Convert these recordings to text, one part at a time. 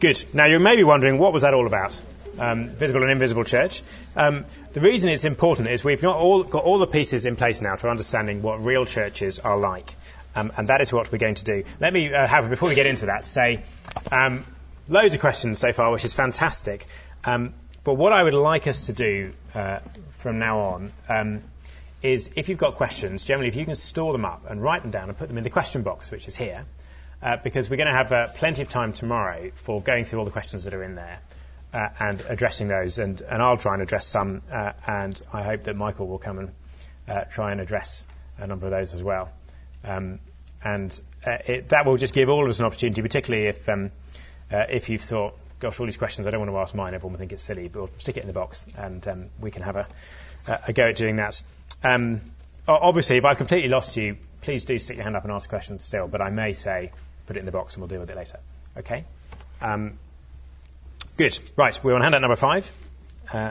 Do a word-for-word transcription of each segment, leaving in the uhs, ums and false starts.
Good. Now, you may be wondering, what was that all about? Um, visible and invisible church. Um, the reason it's important is we've not all got all the pieces in place now for understanding what real churches are like. Um, and that is what we're going to do. Let me, uh, however, before we get into that, say um, loads of questions so far, which is fantastic. Um, but what I would like us to do uh, from now on um, is, if you've got questions, generally if you can store them up and write them down and put them in the question box, which is here, uh, because we're going to have uh, plenty of time tomorrow for going through all the questions that are in there uh, and addressing those. And, and I'll try and address some, uh, and I hope that Michael will come and uh, try and address a number of those as well. Um, and uh, it, that will just give all of us an opportunity, particularly if um, uh, if you've thought, gosh, all these questions, I don't want to ask mine, everyone will think it's silly, but we'll stick it in the box and um, we can have a, a go at doing that. Um, obviously, if I've completely lost you, please do stick your hand up and ask questions still, but I may say, put it in the box and we'll deal with it later. Okay? Um, good. Right, we're on handout number five, uh,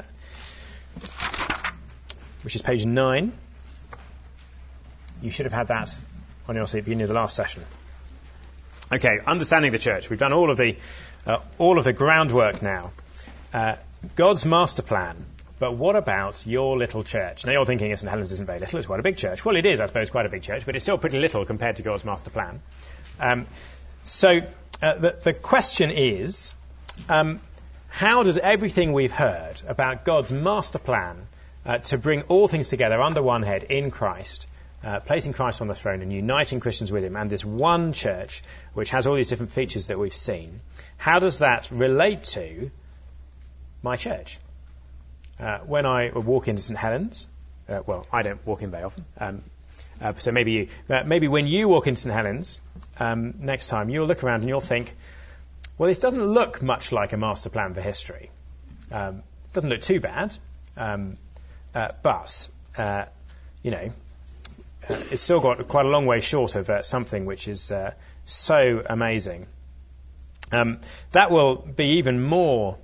which is page nine. You should have had that on your seat at the beginning of the last session. Okay, understanding the church. We've done all of the uh, all of the groundwork now. Uh, God's master plan. But what about your little church? Now you're thinking Saint Helens isn't very little, it's quite a big church. Well, it is, I suppose, quite a big church, but it's still pretty little compared to God's master plan. Um, so uh, the, the question is, um, how does everything we've heard about God's master plan uh, to bring all things together under one head in Christ, Uh, placing Christ on the throne and uniting Christians with him, and this one church which has all these different features that we've seen, how does that relate to my church? Uh, when I walk into Saint Helens, uh, well, I don't walk in very often, um, uh, so maybe you, uh, maybe when you walk into Saint Helens um, next time, you'll look around and you'll think, well, this doesn't look much like a master plan for history. Um, doesn't look too bad, um, uh, but, uh, you know, Uh, it's still got quite a long way short of uh, something which is uh, so amazing. Um, that will be even more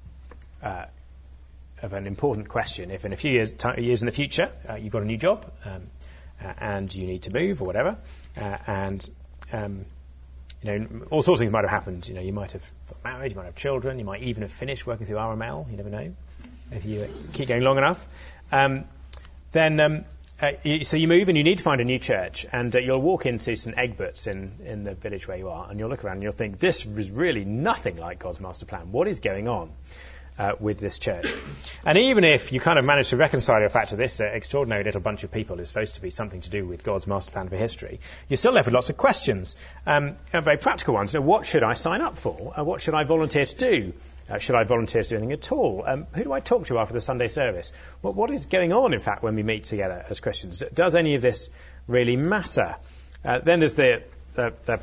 uh, of an important question if in a few years, t- years in the future uh, you've got a new job um, uh, and you need to move or whatever, uh, and um, you know, all sorts of things might have happened. You know, you might have got married, you might have children, you might even have finished working through R M L. You never know if you uh, keep going long enough. Um, then. Um, Uh, you, so you move and you need to find a new church, and uh, you'll walk into Saint Egbert's in, in the village where you are, and you'll look around and you'll think, this is really nothing like God's master plan. What is going on uh, with this church? And even if you kind of manage to reconcile your fact to this uh, extraordinary little bunch of people is supposed to be something to do with God's master plan for history, you're still left with lots of questions, um, and very practical ones. You know, what should I sign up for? Uh, what should I volunteer to do? Uh, should I volunteer to do anything at all? Um, who do I talk to after the Sunday service? Well, what is going on, in fact, when we meet together as Christians? Does any of this really matter? Uh, then there's the, the, the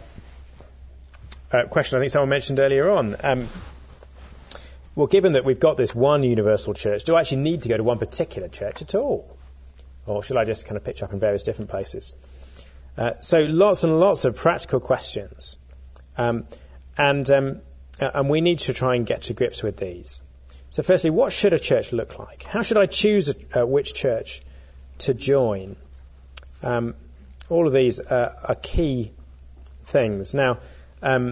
uh, question I think someone mentioned earlier on. Um, well, given that we've got this one universal church, do I actually need to go to one particular church at all? Or should I just kind of pitch up in various different places? Uh, so lots and lots of practical questions. Um, and... Um, Uh, and we need to try and get to grips with these. So firstly, what should a church look like? How should I choose a, uh, which church to join? Um, all of these uh, are key things. Now, um,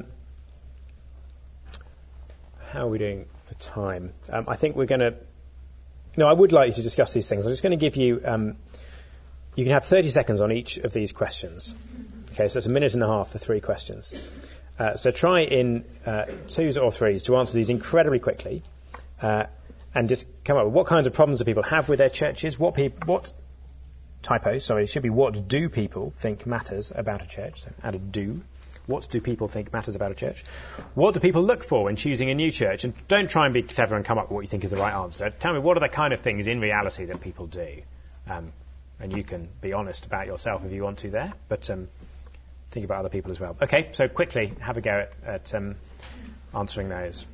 how are we doing for time? Um, I think we're going to... No, I would like you to discuss these things. I'm just going to give you... Um, you can have thirty seconds on each of these questions. Okay, so it's a minute and a half for three questions. Uh, so try in uh, twos or threes to answer these incredibly quickly, uh, and just come up with what kinds of problems do people have with their churches, what peop- what typo, sorry, it should be what do people think matters about a church, so add a do. What do people think matters about a church? What do people look for when choosing a new church? And don't try and be clever and come up with what you think is the right answer. Tell me, what are the kind of things in reality that people do? Um, and you can be honest about yourself if you want to there, but... Um, think about other people as well. Okay, so quickly have a go at, at um, answering those.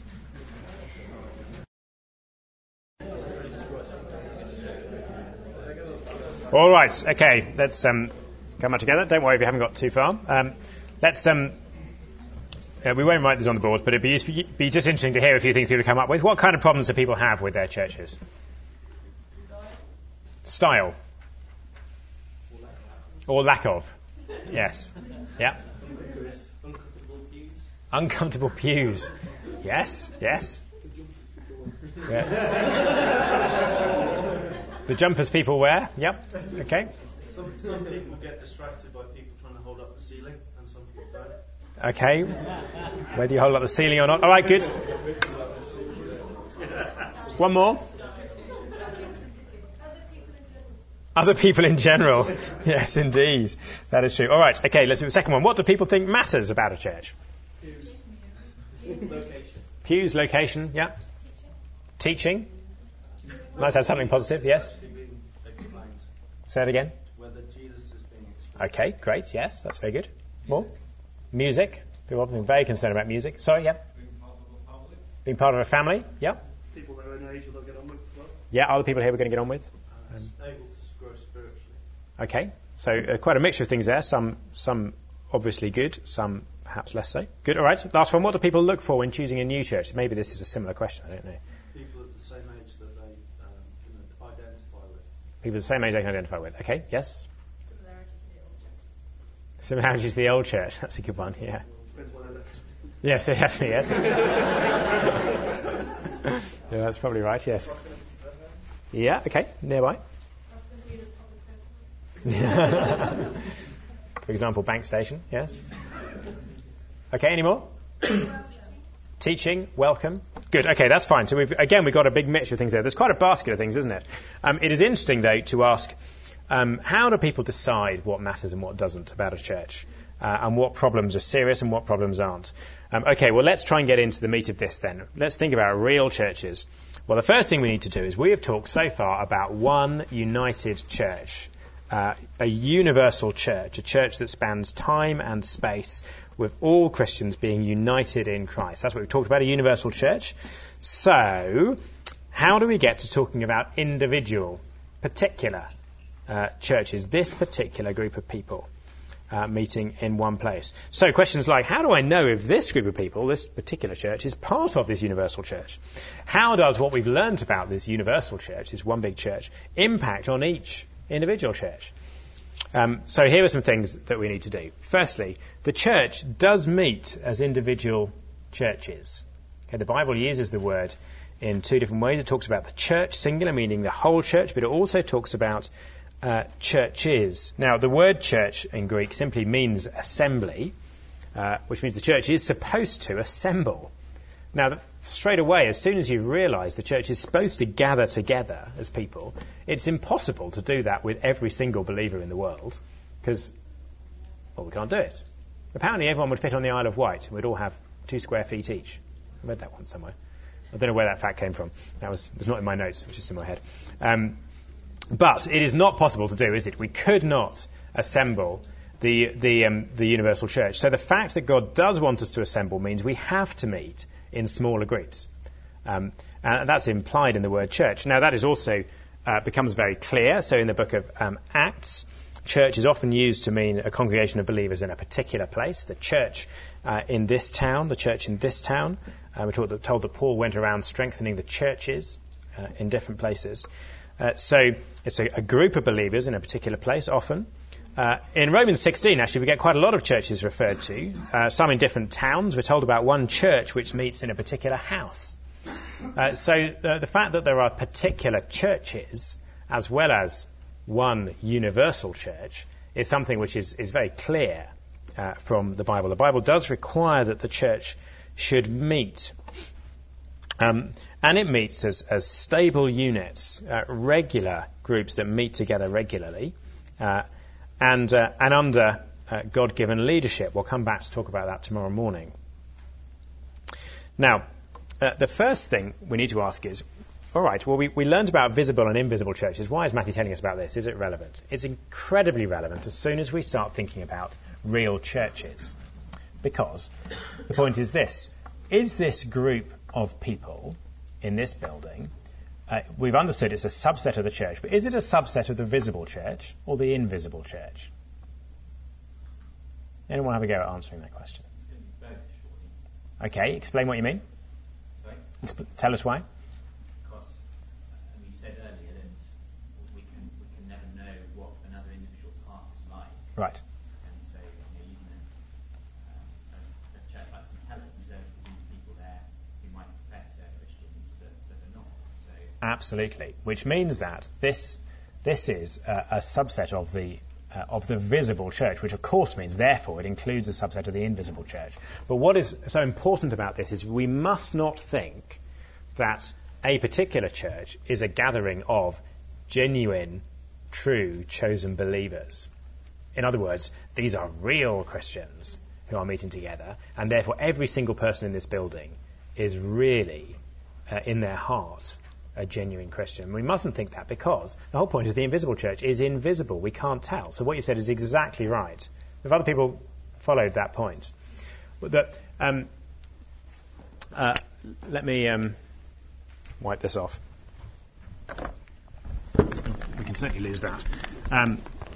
All right, okay, let's um, come up together. Don't worry if you haven't got too far. Um, let's. Um, uh, we won't write these on the board, but it'd be, useful, be just interesting to hear a few things people come up with. What kind of problems do people have with their churches? Style. Or lack of. Yes. Yeah. Uncomfortable pews. Uncomfortable pews. Yes, yes. Yeah. The jumpers people wear. Yep. Okay. Some, some people get distracted by people trying to hold up the ceiling, and some people don't. Okay. Whether you hold up the ceiling or not. All right, good. One more. Other people in general. Yes, indeed. That is true. All right. Okay, let's do the second one. What do people think matters about a church? Pews. Location. Pews, location, yeah. Teaching. Nice to have something positive, yes. Say it again. Whether Jesus is being explained. Okay, great, yes, that's very good. More? Music. People are very concerned about music. Sorry, yeah. Being part of a family, yeah. People their own age will get on with. Well. Yeah, other people here we're going to get on with. Um, able to grow spiritually. Okay, so uh, quite a mixture of things there. Some, some obviously good, some perhaps less so. Good, all right. Last one. What do people look for when choosing a new church? Maybe this is a similar question, I don't know. People of the same age that they um, can identify with. People of the same age they can identify with. Okay, yes? Similarity to the old church. That's a good one, yeah. Yes, it has to be, yes. Yeah, that's probably right, yes. Yeah, okay, nearby. For example, bank station, yes. Okay, any more? Teaching, welcome. Good, okay, that's fine. So we've, again, we've got a big mixture of things there. There's quite a basket of things, isn't it? Um, it is interesting, though, to ask, um, how do people decide what matters and what doesn't about a church? Uh, and what problems are serious and what problems aren't? Um, okay, well, let's try and get into the meat of this then. Let's think about real churches. Well, the first thing we need to do is we have talked so far about one united church. Uh, a universal church, a church that spans time and space, with all Christians being united in Christ. That's what we've talked about, a universal church. So, how do we get to talking about individual, particular uh, churches, this particular group of people uh, meeting in one place? So, questions like, how do I know if this group of people, this particular church, is part of this universal church? How does what we've learned about this universal church, this one big church, impact on each individual church? Um, so here are some things that we need to do. Firstly, the church does meet as individual churches. Okay, the Bible uses the word in two different ways. It talks about the church, singular, meaning the whole church, but it also talks about uh, churches. Now, the word church in Greek simply means assembly, uh, which means the church is supposed to assemble. Now, straight away, as soon as you've realised the church is supposed to gather together as people, it's impossible to do that with every single believer in the world, because, well, we can't do it. Apparently everyone would fit on the Isle of Wight, and we'd all have two square feet each. I read that one somewhere. I don't know where that fact came from. That was, it was not in my notes, which is in my head. Um, but it is not possible to do, is it? We could not assemble the, the, um, the universal church. So the fact that God does want us to assemble means we have to meet in smaller groups. Um, and that's implied in the word church. Now, that is also uh, becomes very clear. So in the book of um, Acts, church is often used to mean a congregation of believers in a particular place. The church uh, in this town, the church in this town. Uh, we're told that, told that Paul went around strengthening the churches uh, in different places. Uh, so it's a, a group of believers in a particular place often. Uh, in Romans sixteen, actually, we get quite a lot of churches referred to, uh, some in different towns. We're told about one church which meets in a particular house. Uh, so the, the fact that there are particular churches as well as one universal church is something which is, is very clear uh, from the Bible. The Bible does require that the church should meet. Um, and it meets as, as stable units, uh, regular groups that meet together regularly. Uh, And, uh, and under uh, God-given leadership. We'll come back to talk about that tomorrow morning. Now, uh, the first thing we need to ask is, all right, well, we, we learned about visible and invisible churches. Why is Matthew telling us about this? Is it relevant? It's incredibly relevant as soon as we start thinking about real churches. Because the point is this. Is this group of people in this building, Uh, we've understood it's a subset of the church, but is it a subset of the visible church or the invisible church? Anyone have a go at answering that question? It's going to be both, surely. Okay, explain what you mean. Sorry? Exp- tell us why. Because, uh, we said earlier that we can we can never know what another individual's heart is like. Right. And so, you know, even a, uh, a, a church like Saint Helens, there are people there Absolutely. Which means that this this is a, a subset of the uh, of the visible church, which of course means, therefore, it includes a subset of the invisible church. But what is so important about this is we must not think that a particular church is a gathering of genuine, true, chosen believers. In other words, these are real Christians who are meeting together, and therefore every single person in this building is really, uh, in their heart, a genuine Christian. We mustn't think that, because the whole point is the invisible church is invisible. We can't tell. So what you said is exactly right. If other people followed that point. That, um, uh, let me um, wipe this off. We can certainly lose that. Um,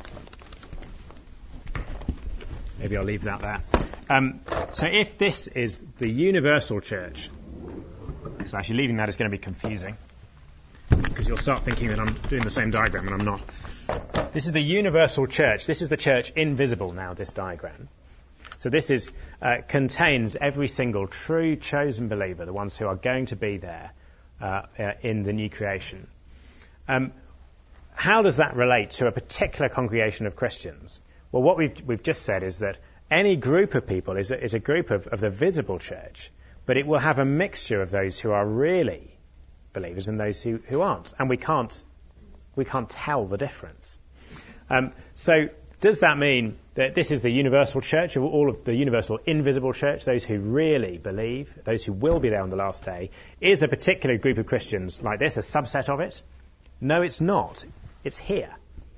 maybe I'll leave that there. Um, so if this is the universal church, so actually leaving that is going to be confusing, because you'll start thinking that I'm doing the same diagram, and I'm not. This is the universal church. This is the church invisible now, this diagram. So this is uh, contains every single true chosen believer, the ones who are going to be there uh, uh, in the new creation. Um, how does that relate to a particular congregation of Christians? Well, what we've, we've just said is that any group of people is a, is a group of, of the visible church, but it will have a mixture of those who are really believers and those who, who aren't. And we can't we can't tell the difference. Um, so does that mean that this is the universal church, of all of the universal invisible church, those who really believe, those who will be there on the last day? Is a particular group of Christians like this a subset of it? No, it's not. It's here,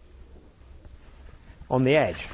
on the edge.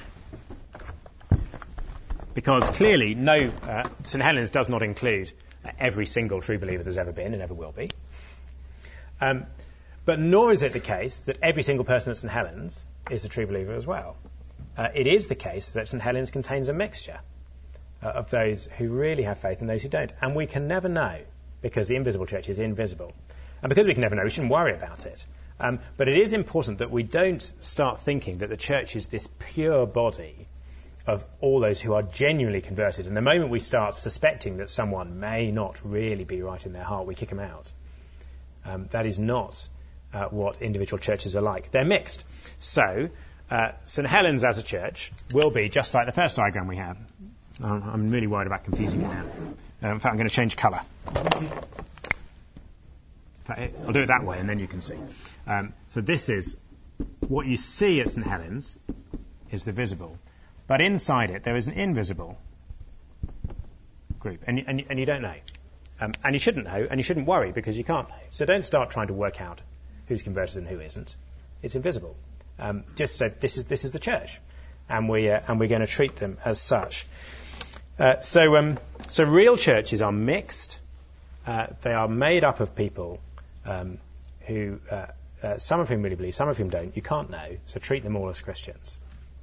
Because clearly, no, uh, St Helens does not include uh, every single true believer there's ever been and ever will be. Um, but nor is it the case that every single person at St Helens is a true believer as well. Uh, it is the case that St Helens contains a mixture uh, of those who really have faith and those who don't. And we can never know, because the invisible church is invisible. And because we can never know, we shouldn't worry about it. Um, but it is important that we don't start thinking that the church is this pure body of all those who are genuinely converted. And the moment we start suspecting that someone may not really be right in their heart, we kick them out. Um, that is not uh, what individual churches are like. They're mixed. So, uh, St Helens as a church will be just like the first diagram we had. Um, I'm really worried about confusing it now. Uh, in fact, I'm going to change colour. In fact, I'll do it that way, and then you can see. Um, so this is what you see at St Helens is the visible. But inside it, there is an invisible group, and, and, and you don't know. Um, and you shouldn't know, and you shouldn't worry, because you can't know. So don't start trying to work out who's converted and who isn't. It's invisible. Um, just so this is this is the church, and we uh, and we're going to treat them as such. Uh, so um, so real churches are mixed. Uh, they are made up of people um, who uh, uh, some of whom really believe, some of whom don't. You can't know, so treat them all as Christians.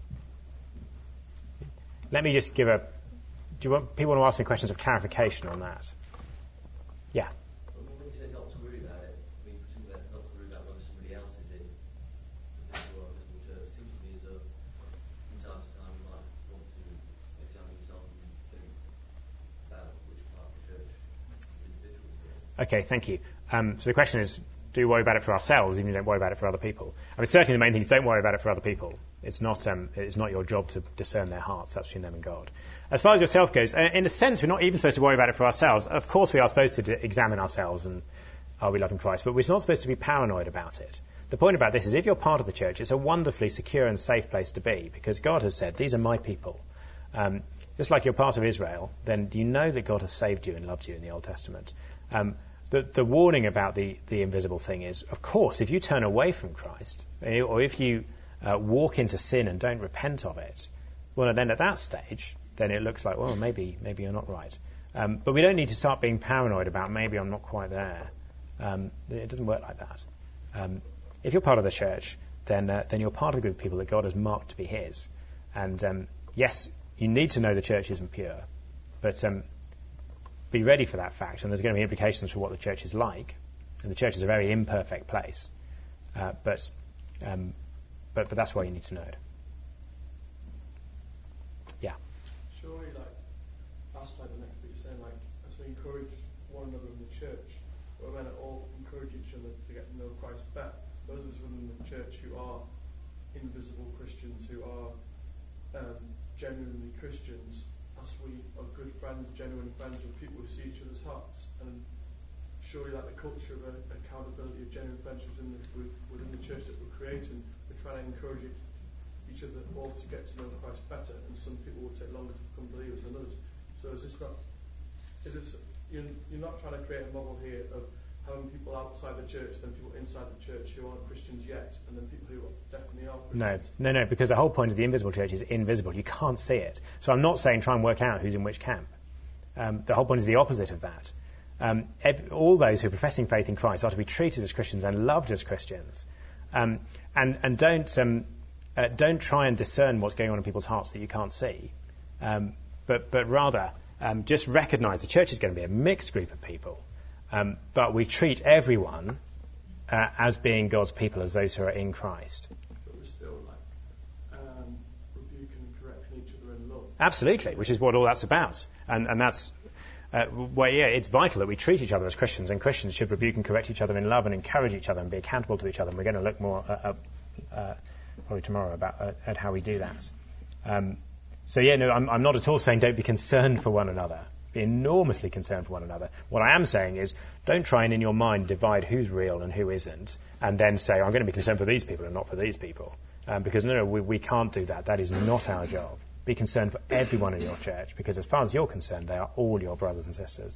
Let me just give a... Do you want, people want to ask me questions of clarification on that? Yeah. Well, when you say not to worry about it, I mean, presumably that's not to worry about whether somebody else is in the visible or invisible church. It seems to me as though from time to time you might want to examine yourself and think about which part of the church is individual. Okay, thank you. Um, so the question is, do we worry about it for ourselves even if you don't worry about it for other people? I mean, certainly the main thing is don't worry about it for other people. It's not um, it's not your job to discern their hearts. That's between them and God. As far as yourself goes, in a sense, we're not even supposed to worry about it for ourselves. Of course, we are supposed to d- examine ourselves and are we loving Christ, but we're not supposed to be paranoid about it. The point about this is if you're part of the church, it's a wonderfully secure and safe place to be, because God has said, these are my people. Um, just like you're part of Israel, then you know that God has saved you and loved you in the Old Testament. Um, The, the warning about the, the invisible thing is, of course, if you turn away from Christ, or if you uh, walk into sin and don't repent of it, well, then at that stage, then it looks like, well, maybe maybe you're not right. Um, but we don't need to start being paranoid about maybe I'm not quite there. Um, it doesn't work like that. Um, if you're part of the church, then uh, then you're part of a group of people that God has marked to be His. And um, yes, you need to know the church isn't pure, but um, be ready for that fact, and there's going to be implications for what the church is like. And the church is a very imperfect place, uh, but, um, but but that's why you need to know it. Yeah. Surely, like that's like the next bit you're saying, like as we encourage one another in the church, we're meant to all encourage each other to get to know Christ better. Those of us within the church who are invisible Christians, who are um, genuinely Christians, as we are good friends, genuine friends with people who see each other's hearts. And surely like the culture of uh, accountability, of genuine friendships within the, within the church that we're creating, we're trying to encourage each other all to get to know Christ better, and some people will take longer to become believers than others. So is this not, is this, you're, you're not trying to create a model here of having people outside the church, then people inside the church who aren't Christians yet, and then people who definitely are Christians? No, no, no, because the whole point of the invisible church is invisible. You can't see it. So I'm not saying try and work out who's in which camp. Um, the whole point is the opposite of that. Um, ev- all those who are professing faith in Christ are to be treated as Christians and loved as Christians. Um, and, and don't, um, uh, don't try and discern what's going on in people's hearts that you can't see. Um, but, but rather, um, just recognize the church is going to be a mixed group of people. Um, but we treat everyone uh, as being God's people, as those who are in Christ. But we're still like um, rebuking and correcting each other in love. Absolutely, which is what all that's about. And, and that's, uh, well, yeah, it's vital that we treat each other as Christians, and Christians should rebuke and correct each other in love and encourage each other and be accountable to each other. And we're going to look more, uh, uh, uh, probably tomorrow, about uh, at how we do that. Um, so, yeah, no, I'm, I'm not at all saying don't be concerned for one another. Be enormously concerned for one another. What I am saying is don't try and in your mind divide who's real and who isn't, and then say, I'm going to be concerned for these people and not for these people. Um, because, no, no, we, we can't do that. That is not our job. Be concerned for everyone in your church, because as far as you're concerned, they are all your brothers and sisters.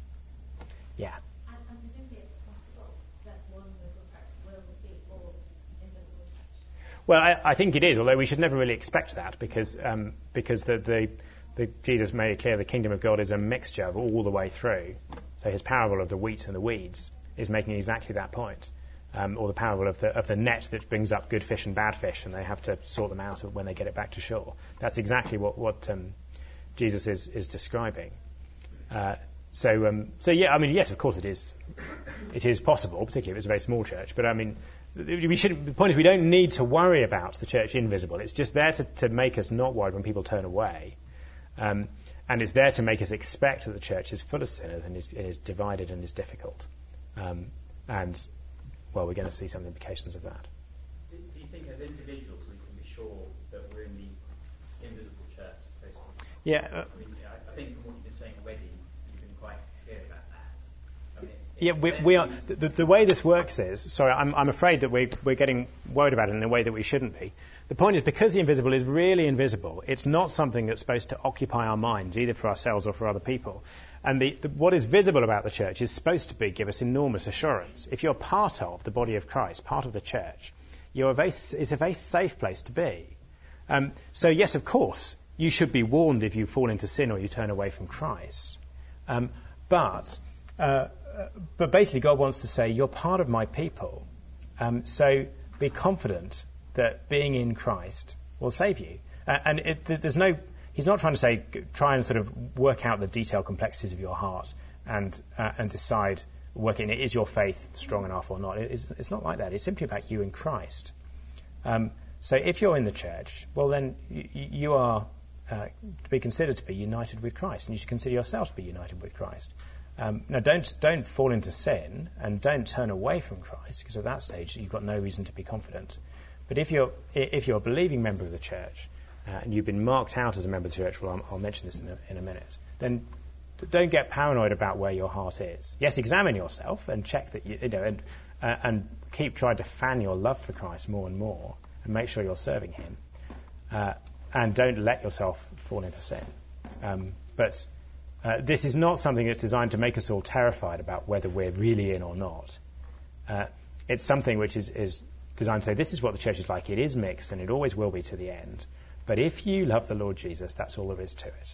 Yeah. And, and presumably it's possible that one local church will be all invisible church. Well, I, I think it is, although we should never really expect that, because um, because the, the, the Jesus made it clear the kingdom of God is a mixture of all the way through. So his parable of the wheat and the weeds is making exactly that point. Um, or the parable of the of the net that brings up good fish and bad fish, and they have to sort them out when they get it back to shore. That's exactly what what um, Jesus is is describing. Uh, so um, so yeah, I mean, yes, of course it is. It is possible, particularly if it's a very small church. But I mean, we should. The point is, we don't need to worry about the church invisible. It's just there to, to make us not worried when people turn away, um, and it's there to make us expect that the church is full of sinners and is, is divided and is difficult, um, and well, we're going to see some implications of that. Do, do you think as individuals we can be sure that we're in the invisible church? Yeah. Uh, I mean, I, I think from what you've been saying already, you've been quite clear about that. I mean, yeah, we, we are. The, the way this works is, sorry, I'm, I'm afraid that we, we're getting worried about it in a way that we shouldn't be. The point is, because the invisible is really invisible, it's not something that's supposed to occupy our minds, either for ourselves or for other people. And the, the, what is visible about the church is supposed to be give us enormous assurance. If you're part of the body of Christ, part of the church, you're a very, it's a very safe place to be. Um, so, yes, of course, you should be warned if you fall into sin or you turn away from Christ. Um, but, uh, but basically, God wants to say, you're part of my people. Um, so be confident that being in Christ will save you. Uh, and it, there's no... He's not trying to say, try and sort of work out the detailed complexities of your heart and uh, and decide, working, is your faith strong enough or not? It's, it's not like that. It's simply about you in Christ. Um, so if you're in the church, well then you, you are uh, to be considered to be united with Christ, and you should consider yourselves to be united with Christ. Um, now don't don't fall into sin and don't turn away from Christ, because at that stage you've got no reason to be confident. But if you're if you're a believing member of the church, Uh, and you've been marked out as a member of the church, well, I'll, I'll mention this in a, in a minute, then don't get paranoid about where your heart is. Yes, examine yourself and check that you, you know, and, uh, and keep trying to fan your love for Christ more and more, and make sure you're serving him. Uh, and don't let yourself fall into sin. Um, but uh, this is not something that's designed to make us all terrified about whether we're really in or not. Uh, it's something which is, is designed to say, this is what the church is like. It is mixed, and it always will be to the end. But if you love the Lord Jesus, that's all there is to it.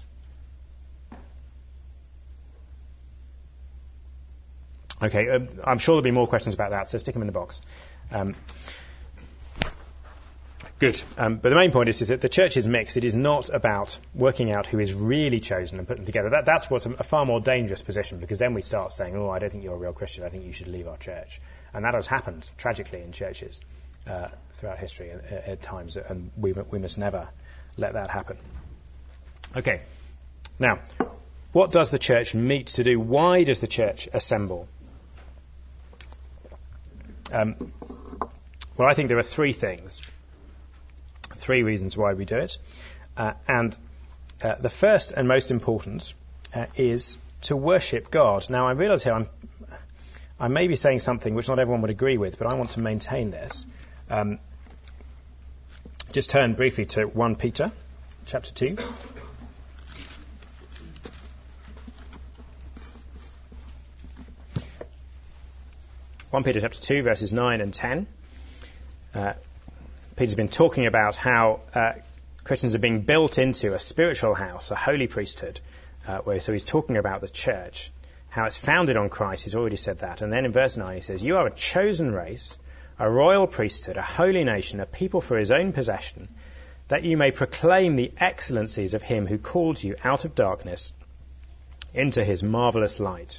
Okay, um, I'm sure there'll be more questions about that, so stick them in the box. Um, good. Um, but the main point is, is that the church is mixed. It is not about working out who is really chosen and put them together. That, that's what's a, a far more dangerous position, because then we start saying, oh, I don't think you're a real Christian. I think you should leave our church. And that has happened, tragically, in churches uh, throughout history at, at times, and we, we must never let that happen. Okay. Now, what does the church meet to do? Why does the church assemble? Um, well, I think there are three things, three reasons why we do it. Uh, and uh, the first and most important uh, is to worship God. Now, I realise here I'm, I may be saying something which not everyone would agree with, but I want to maintain this. Um, just turn briefly to First Peter chapter two. First Peter chapter two, verses nine and ten. Uh, Peter's been talking about how uh, Christians are being built into a spiritual house, a holy priesthood. Uh, where, so he's talking about the church, how it's founded on Christ. He's already said that. And then in verse nine he says, "You are a chosen race, a royal priesthood, a holy nation, a people for his own possession, that you may proclaim the excellencies of him who called you out of darkness into his marvellous light."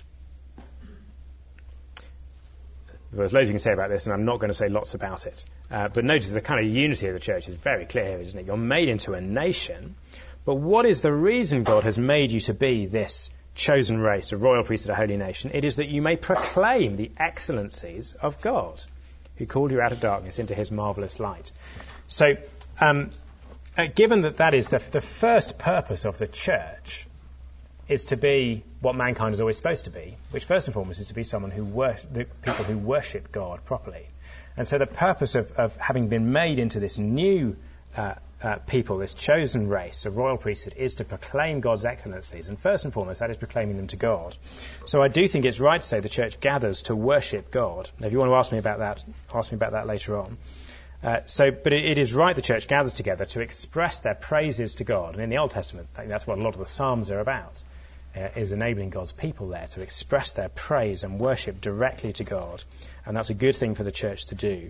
There's loads you can say about this, and I'm not going to say lots about it. Uh, but notice the kind of unity of the church is very clear here, isn't it? You're made into a nation. But what is the reason God has made you to be this chosen race, a royal priesthood, a holy nation? It is that you may proclaim the excellencies of God, who called you out of darkness into his marvellous light. So, um, uh, given that that is the, the first purpose of the church, is to be what mankind is always supposed to be, which first and foremost is to be someone who wor- the people who worship God properly. And so the purpose of, of having been made into this new uh, uh, people, this chosen race, a royal priesthood, is to proclaim God's excellencies. And first and foremost, that is proclaiming them to God. So I do think it's right to say the church gathers to worship God. Now, if you want to ask me about that, ask me about that later on. Uh, so, but it, it is right the church gathers together to express their praises to God. And in the Old Testament, I think that's what a lot of the Psalms are about. Uh, is enabling God's people there to express their praise and worship directly to God. And that's a good thing for the church to do.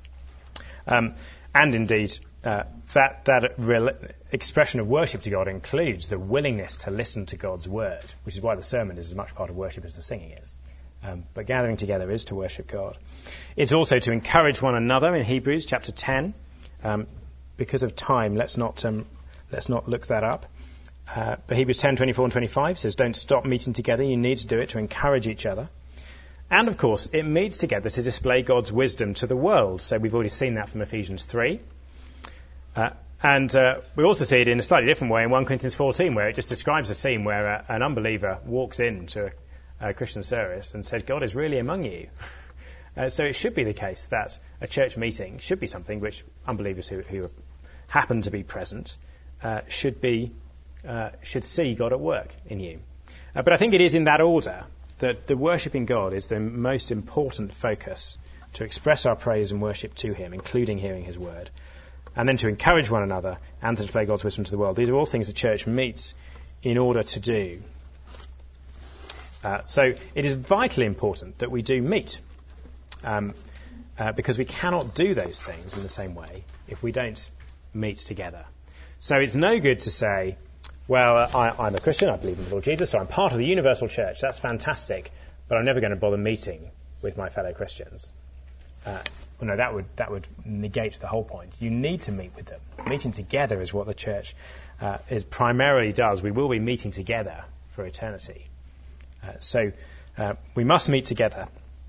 Um, and indeed, uh, that, that real expression of worship to God includes the willingness to listen to God's word, which is why the sermon is as much part of worship as the singing is. Um, but gathering together is to worship God. It's also to encourage one another in Hebrews chapter ten. Um, because of time, let's not, um, let's not look that up. Uh, but Hebrews ten, twenty-four and twenty-five says, don't stop meeting together. You need to do it to encourage each other. And, of course, it meets together to display God's wisdom to the world. So we've already seen that from Ephesians three. Uh, and uh, we also see it in a slightly different way in First Corinthians fourteen, where it just describes a scene where uh, an unbeliever walks into a, a Christian service and says, God is really among you. Uh, so it should be the case that a church meeting should be something which unbelievers who, who happen to be present uh, should be Uh, should see God at work in you. Uh, but I think it is in that order that the worshipping God is the most important focus, to express our praise and worship to him, including hearing his word, and then to encourage one another and to display God's wisdom to the world. These are all things the church meets in order to do. Uh, so it is vitally important that we do meet, um, uh, because we cannot do those things in the same way if we don't meet together. So it's no good to say, well, I, I'm a Christian, I believe in the Lord Jesus, so I'm part of the universal church. That's fantastic, but I'm never going to bother meeting with my fellow Christians. Uh, well, no, that would that would negate the whole point. You need to meet with them. Meeting together is what the church uh, is primarily does. We will be meeting together for eternity. Uh, so uh, we must meet together.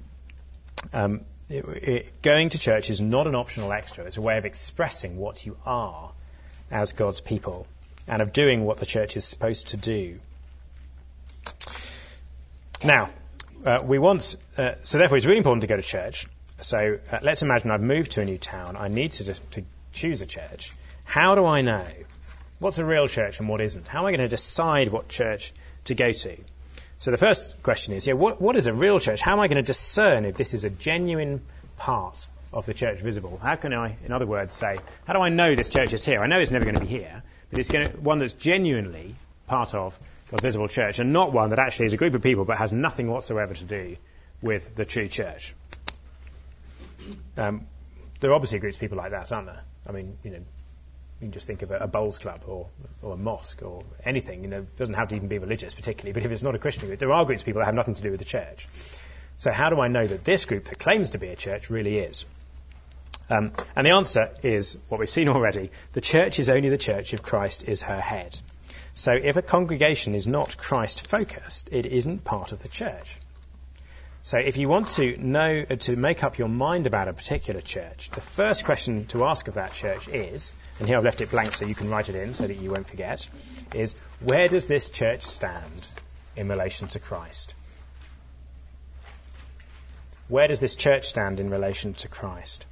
Um, it, it, going to church is not an optional extra. It's a way of expressing what you are as God's people, and of doing what the church is supposed to do. Now, uh, we want, uh, so therefore it's really important to go to church. So uh, let's imagine I've moved to a new town. I need to, to choose a church. How do I know what's a real church and what isn't? How am I going to decide what church to go to? So the first question is, yeah, what, what is a real church? How am I going to discern if this is a genuine part of the church visible? How can I, in other words, say, how do I know this church is here? I know it's never going to be here, but it's going to, one that's genuinely part of God's visible church, and not one that actually is a group of people but has nothing whatsoever to do with the true church. Um, there are obviously groups of people like that, aren't there? I mean, you know, you can just think of a, a bowls club or, or a mosque or anything. You know, it doesn't have to even be religious particularly, but if it's not a Christian group, there are groups of people that have nothing to do with the church. So how do I know that this group that claims to be a church really is? Um, and the answer is what we've seen already. The church is only the church if Christ is her head. So if a congregation is not Christ-focused, it isn't part of the church. So if you want to know, uh, to make up your mind about a particular church, the first question to ask of that church is, and here I've left it blank so you can write it in so that you won't forget, is where does this church stand in relation to Christ? Where does this church stand in relation to Christ?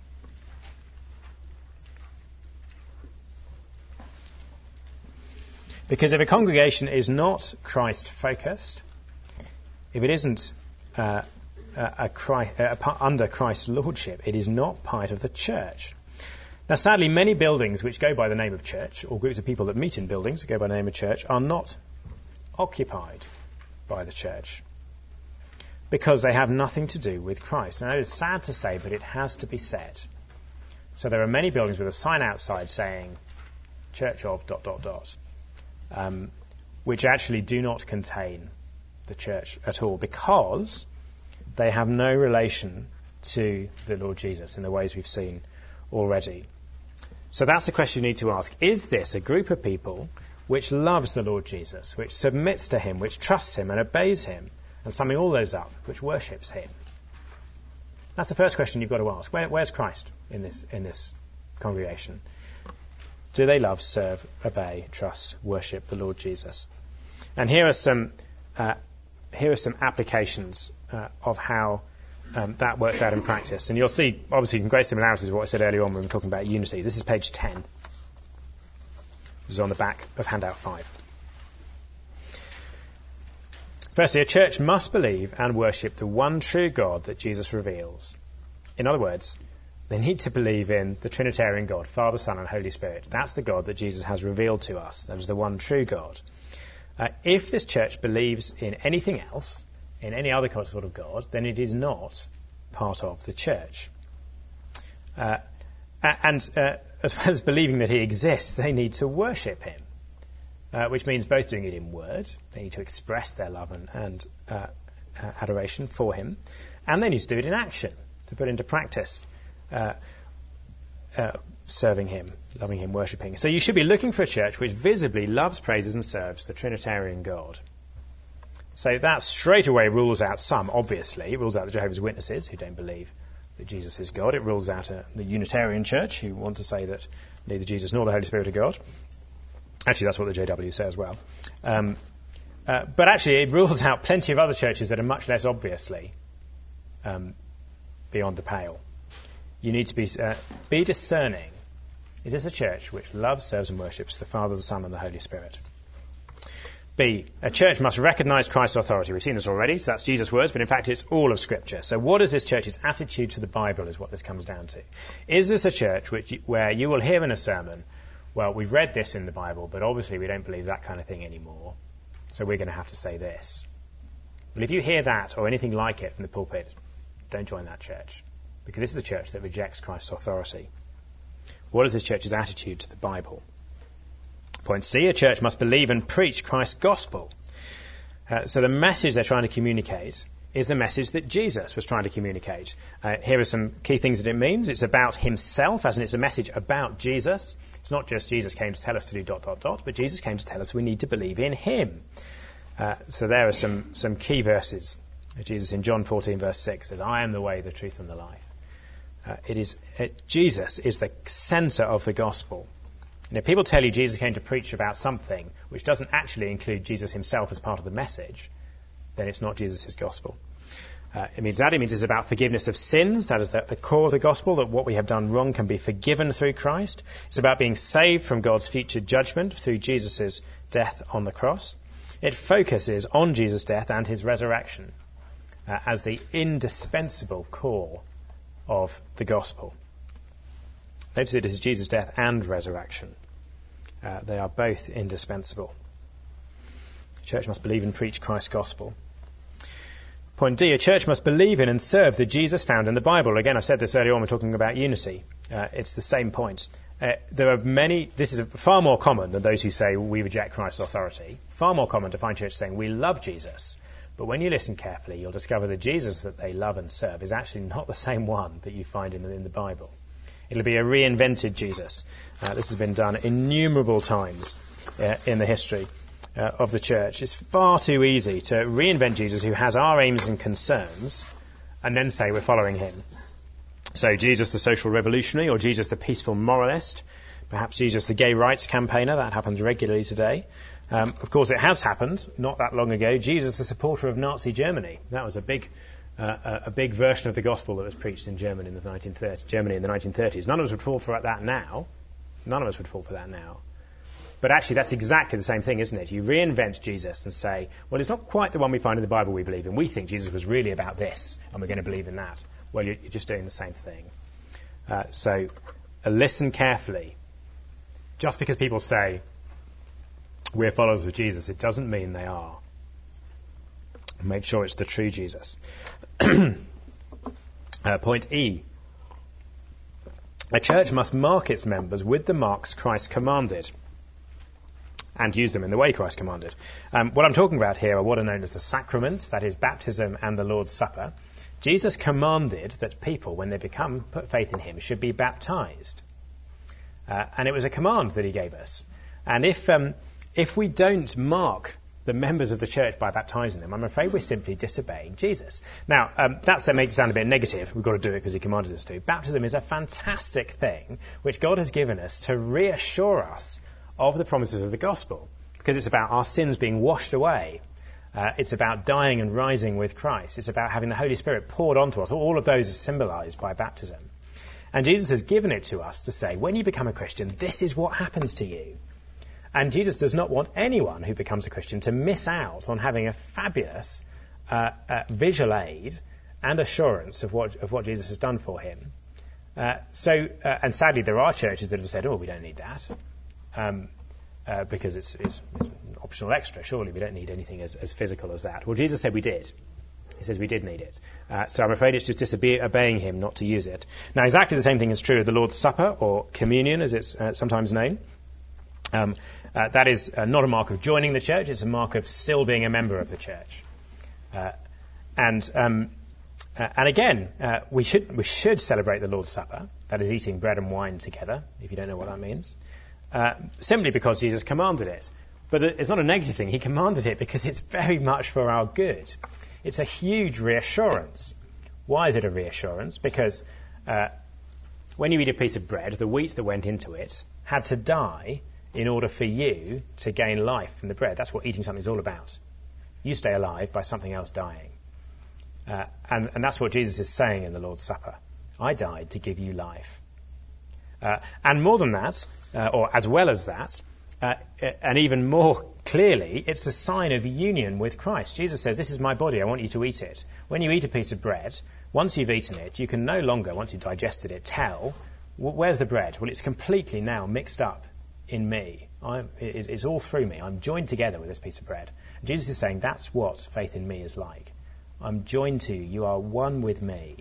Because if a congregation is not Christ-focused, if it isn't uh, a, a Christ, uh, under Christ's lordship, it is not part of the church. Now, sadly, many buildings which go by the name of church, or groups of people that meet in buildings that go by the name of church, are not occupied by the church because they have nothing to do with Christ. Now, it is sad to say, but it has to be said. So there are many buildings with a sign outside saying, Church of dot, dot, dot. Um, which actually do not contain the church at all because they have no relation to the Lord Jesus in the ways we've seen already. So that's the question you need to ask. Is this a group of people which loves the Lord Jesus, which submits to him, which trusts him and obeys him, and summing all those up, which worships him? That's the first question you've got to ask. Where, where's Christ in this, in this congregation? Do they love, serve, obey, trust, worship the Lord Jesus? And here are some uh, here are some applications uh, of how um, that works out in practice. And you'll see, obviously, some great similarities with what I said earlier on when we were talking about unity. This is page ten. This is on the back of handout five. Firstly, a church must believe and worship the one true God that Jesus reveals. In other words, they need to believe in the Trinitarian God, Father, Son, and Holy Spirit. That's the God that Jesus has revealed to us. That is the one true God. Uh, if this church believes in anything else, in any other sort of God, then it is not part of the church. Uh, and uh, as well as believing that he exists, they need to worship him, uh, which means both doing it in word. They need to express their love and, and uh, adoration for him, and they need to do it in action, to put into practice. Uh, uh, serving him, loving him, worshipping. So you should be looking for a church which visibly loves, praises and serves the Trinitarian God. So that straight away rules out some, obviously. It rules out the Jehovah's Witnesses who don't believe that Jesus is God. It rules out a, the Unitarian Church who want to say that neither Jesus nor the Holy Spirit are God. Actually, that's what the J W say as well. Um, uh, but actually, it rules out plenty of other churches that are much less obviously um, beyond the pale. You need to be uh, be discerning. Is this a church which loves, serves and worships the Father, the Son and the Holy Spirit? B, a church must recognize Christ's authority. We've seen this already, so that's Jesus' words, but in fact it's all of Scripture. So what is this church's attitude to the Bible is what this comes down to. Is this a church which where you will hear in a sermon, well, we've read this in the Bible, but obviously we don't believe that kind of thing anymore, so we're going to have to say this. Well, if you hear that or anything like it from the pulpit, don't join that church. Because this is a church that rejects Christ's authority. What is this church's attitude to the Bible? Point C, a church must believe and preach Christ's gospel. Uh, so the message they're trying to communicate is the message that Jesus was trying to communicate. Uh, here are some key things that it means. It's about himself, as in it's a message about Jesus. It's not just Jesus came to tell us to do dot, dot, dot, but Jesus came to tell us we need to believe in him. Uh, so there are some, some key verses. Jesus in John fourteen verse six says, I am the way, the truth and the life. Uh, it is it, Jesus is the centre of the gospel. And if people tell you Jesus came to preach about something which doesn't actually include Jesus himself as part of the message, then it's not Jesus' gospel. Uh, it means that. It means it's about forgiveness of sins. That is the, the core of the gospel, that what we have done wrong can be forgiven through Christ. It's about being saved from God's future judgment through Jesus' death on the cross. It focuses on Jesus' death and his resurrection uh, as the indispensable core of the gospel. Notice it is Jesus' death and resurrection. Uh, they are both indispensable. The church must believe and preach Christ's gospel. Point D, a church must believe in and serve the Jesus found in the Bible. Again, I said this earlier on, we're talking about unity. Uh, it's the same point. Uh, there are many, this is far more common than those who say we reject Christ's authority. Far more common to find churches saying we love Jesus. But when you listen carefully, you'll discover the Jesus that they love and serve is actually not the same one that you find in the, in the Bible. It'll be a reinvented Jesus. Uh, this has been done innumerable times uh, in the history uh, of the church, it's far too easy to reinvent Jesus, who has our aims and concerns, and then say we're following him. So Jesus the social revolutionary, or Jesus the peaceful moralist, perhaps Jesus the gay rights campaigner. That happens regularly today. Um, of course, it has happened not that long ago. Jesus the supporter of Nazi Germany. That was a big uh, a big version of the gospel that was preached in Germany in the nineteen thirties. Germany in the nineteen thirties. None of us would fall for that now. None of us would fall for that now. But actually, that's exactly the same thing, isn't it? You reinvent Jesus and say, well, it's not quite the one we find in the Bible we believe in. We think Jesus was really about this, and we're going to believe in that. Well, you're just doing the same thing. Uh, so uh, listen carefully. Just because people say we're followers of Jesus, it doesn't mean they are. Make sure it's the true Jesus. uh, point E. A church must mark its members with the marks Christ commanded, and use them in the way Christ commanded. Um, what I'm talking about here are what are known as the sacraments, that is baptism and the Lord's Supper. Jesus commanded that people, when they become put faith in him, should be baptized. Uh, and it was a command that he gave us. And if um, if we don't mark the members of the church by baptizing them, I'm afraid we're simply disobeying Jesus. Now, um, that makes it sound a bit negative. We've got to do it because he commanded us to. Baptism is a fantastic thing which God has given us to reassure us of the promises of the gospel, because it's about our sins being washed away. Uh, it's about dying and rising with Christ. It's about having the Holy Spirit poured onto us. All of those are symbolized by baptism. And Jesus has given it to us to say, when you become a Christian, this is what happens to you. And Jesus does not want anyone who becomes a Christian to miss out on having a fabulous uh, uh, visual aid and assurance of what of what Jesus has done for him. Uh, so, uh, and sadly, there are churches that have said, oh, we don't need that. Um, uh, because it's, it's, it's an optional extra. Surely we don't need anything as, as physical as that. Well, Jesus said we did. He says we did need it. Uh, so I'm afraid it's just disobeying him not to use it. Now, exactly the same thing is true of the Lord's Supper, or communion, as it's uh, sometimes known. Um, uh, that is uh, not a mark of joining the church. It's a mark of still being a member of the church. Uh, and um, uh, and again, uh, we should we should celebrate the Lord's Supper. That is eating bread and wine together, if you don't know what that means. Uh, simply because Jesus commanded it. But it's not a negative thing. He commanded it because it's very much for our good. It's a huge reassurance. Why is it a reassurance? Because uh, when you eat a piece of bread, the wheat that went into it had to die in order for you to gain life from the bread. That's what eating something is all about. You stay alive by something else dying. Uh, and, and that's what Jesus is saying in the Lord's Supper. I died to give you life. Uh, and more than that, uh, or as well as that, uh, and even more clearly, it's a sign of union with Christ. Jesus says, this is my body, I want you to eat it. When you eat a piece of bread, once you've eaten it, you can no longer, once you've digested it, tell, where's the bread? Well, it's completely now mixed up in me. I'm, it, it's all through me. I'm joined together with this piece of bread. And Jesus is saying, that's what faith in me is like. I'm joined to you. You are one with me.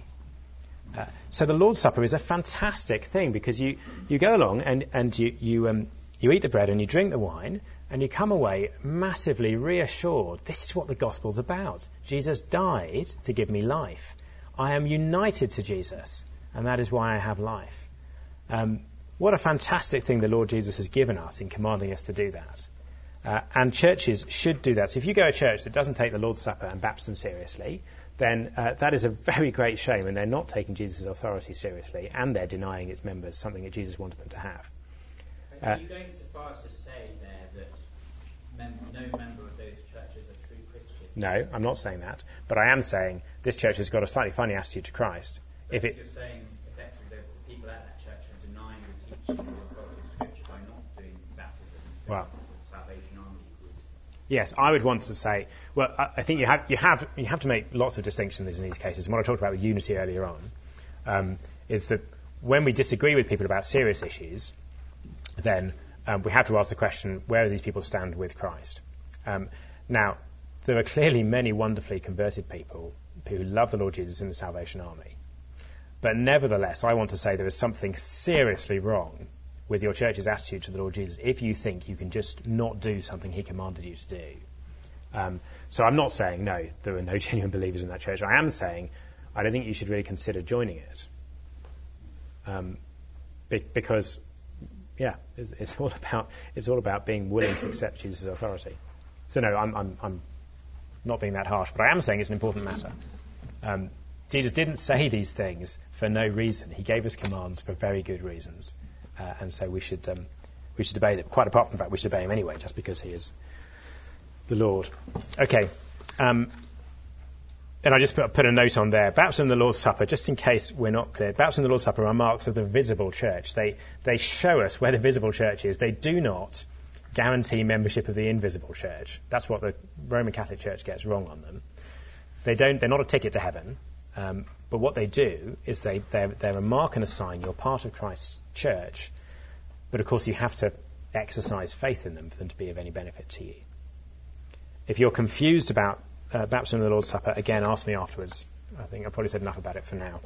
Uh, so the Lord's Supper is a fantastic thing, because you, you go along and, and you you, um, you eat the bread and you drink the wine, and you come away massively reassured. This is what the gospel's about. Jesus died to give me life. I am united to Jesus, and that is why I have life. Um, what a fantastic thing the Lord Jesus has given us in commanding us to do that. Uh, and churches should do that. So if you go to a church that doesn't take the Lord's Supper and baptism seriously, then uh, that is a very great shame, and they're not taking Jesus' authority seriously, and they're denying its members something that Jesus wanted them to have. Are Uh, you going so far as to say there that mem- no member of those churches are true Christians? no, I'm not saying that, but I am saying this church has got a slightly funny attitude to Christ. But If it, you're saying effectively that the people at that church are denying the teaching of the authority of Scripture by not doing baptism. Well, Salvation Army groups. yes, I would want to say, well, I, I think you have you have you have to make lots of distinctions in these cases. And what I talked about with unity earlier on um, is that when we disagree with people about serious issues, then um, we have to ask the question, where do these people stand with Christ? Um, now, there are clearly many wonderfully converted people who love the Lord Jesus in the Salvation Army. But nevertheless, I want to say there is something seriously wrong with your church's attitude to the Lord Jesus if you think you can just not do something he commanded you to do. Um, so I'm not saying, no, there are no genuine believers in that church. I am saying I don't think you should really consider joining it. Um, be- because, yeah, it's, it's all about it's all about being willing to accept Jesus' authority. So no, I'm, I'm, I'm not being that harsh, but I am saying it's an important matter. Um, Jesus didn't say these things for no reason. He gave us commands for very good reasons. Uh, and so we should um, we should obey them. Quite apart from the fact we should obey him anyway, just because he is the Lord. Okay. Um, and I just put, put a note on there. Baptism and the Lord's Supper, just in case we're not clear. Baptism and the Lord's Supper are marks of the visible church. They they show us where the visible church is. They do not guarantee membership of the invisible church. That's what the Roman Catholic Church gets wrong on them. They don't. They're not a ticket to heaven. Um, but what they do is they, they're, they're a mark and a sign. You're part of Christ's church. But of course you have to exercise faith in them for them to be of any benefit to you. If you're confused about uh, baptism and the Lord's Supper, again, ask me afterwards. I think I've probably said enough about it for now.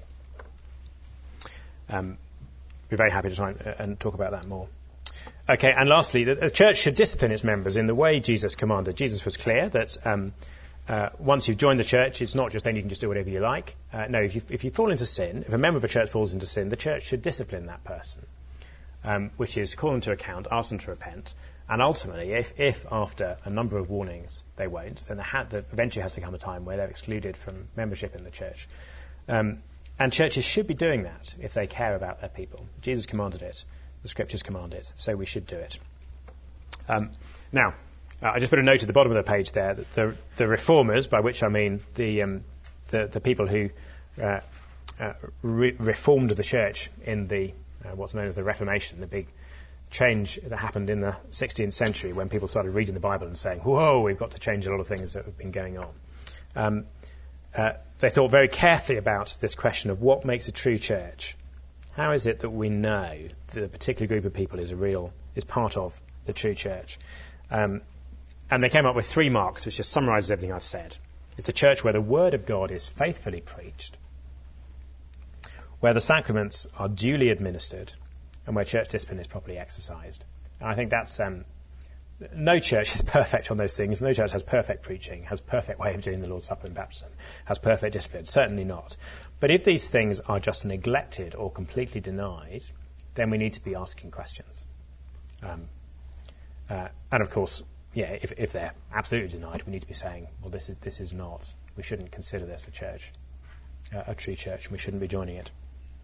Um, be very happy to try and, uh, and talk about that more. Okay, and lastly, the, the church should discipline its members in the way Jesus commanded. Jesus was clear that um, uh, once you've joined the church, it's not just then you can just do whatever you like. Uh, no, if you, if you fall into sin, if a member of a church falls into sin, the church should discipline that person, um, which is call them to account, ask them to repent, and ultimately, if, if after a number of warnings they won't, then there, ha- there eventually has to come a time where they're excluded from membership in the church. Um, and churches should be doing that if they care about their people. Jesus commanded it. The Scriptures command it, so we should do it. Um, now, uh, I just put a note at the bottom of the page there that the, the reformers, by which I mean the um, the, the people who uh, uh, re- reformed the church in the uh, what's known as the Reformation, the big change that happened in the sixteenth century when people started reading the Bible and saying, "Whoa, we've got to change a lot of things that have been going on." Um, uh, they thought very carefully about this question of what makes a true church. How is it that we know that a particular group of people is a real, is part of the true church? Um, and they came up with three marks, which just summarises everything I've said. It's a church where the Word of God is faithfully preached, where the sacraments are duly administered, and where church discipline is properly exercised. And I think that's, um, no church is perfect on those things. No church has perfect preaching, has perfect way of doing the Lord's Supper and baptism, has perfect discipline. Certainly not. But if these things are just neglected or completely denied, then we need to be asking questions. Um, uh, and of course, yeah, if, if they're absolutely denied, we need to be saying, well, this is this is not. We shouldn't consider this a church, uh, a true church, and we shouldn't be joining it.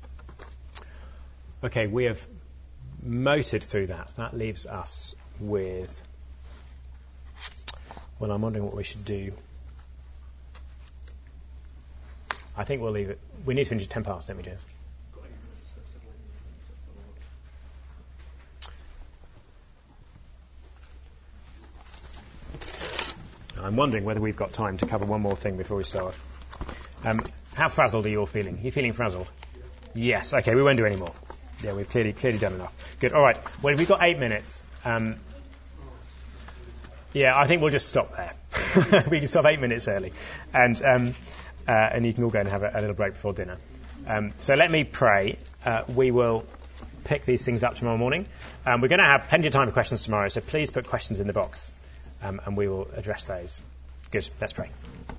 Okay, we have motored through that. That leaves us with, well, I'm wondering what we should do. I think we'll leave it. We need to finish at ten past, don't we, James? I'm wondering whether we've got time to cover one more thing before we start. Um, how frazzled are you all feeling? Are you feeling frazzled? Yes. Okay, we won't do any more. Yeah, we've clearly clearly done enough. Good. All right. Well, we've got eight minutes. Um, yeah, I think we'll just stop there. We can stop eight minutes early, and um, uh, and you can all go and have a, a little break before dinner. Um, so let me pray. Uh, we will pick these things up tomorrow morning. Um, we're going to have plenty of time for questions tomorrow, so please put questions in the box, um, and we will address those. Good. Let's pray.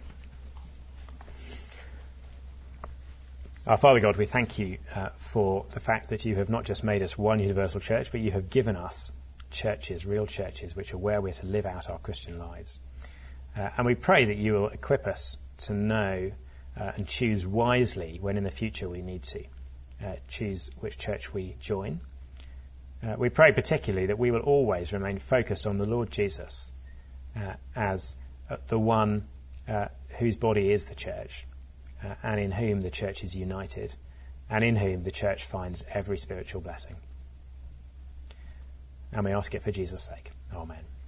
Our Father God, we thank you uh, for the fact that you have not just made us one universal church, but you have given us churches, real churches, which are where we're to live out our Christian lives. Uh, and we pray that you will equip us to know uh, and choose wisely when in the future we need to uh, choose which church we join. Uh, we pray particularly that we will always remain focused on the Lord Jesus uh, as uh, the one uh, whose body is the church, Uh, and in whom the church is united, and in whom the church finds every spiritual blessing. And we ask it for Jesus' sake. Amen.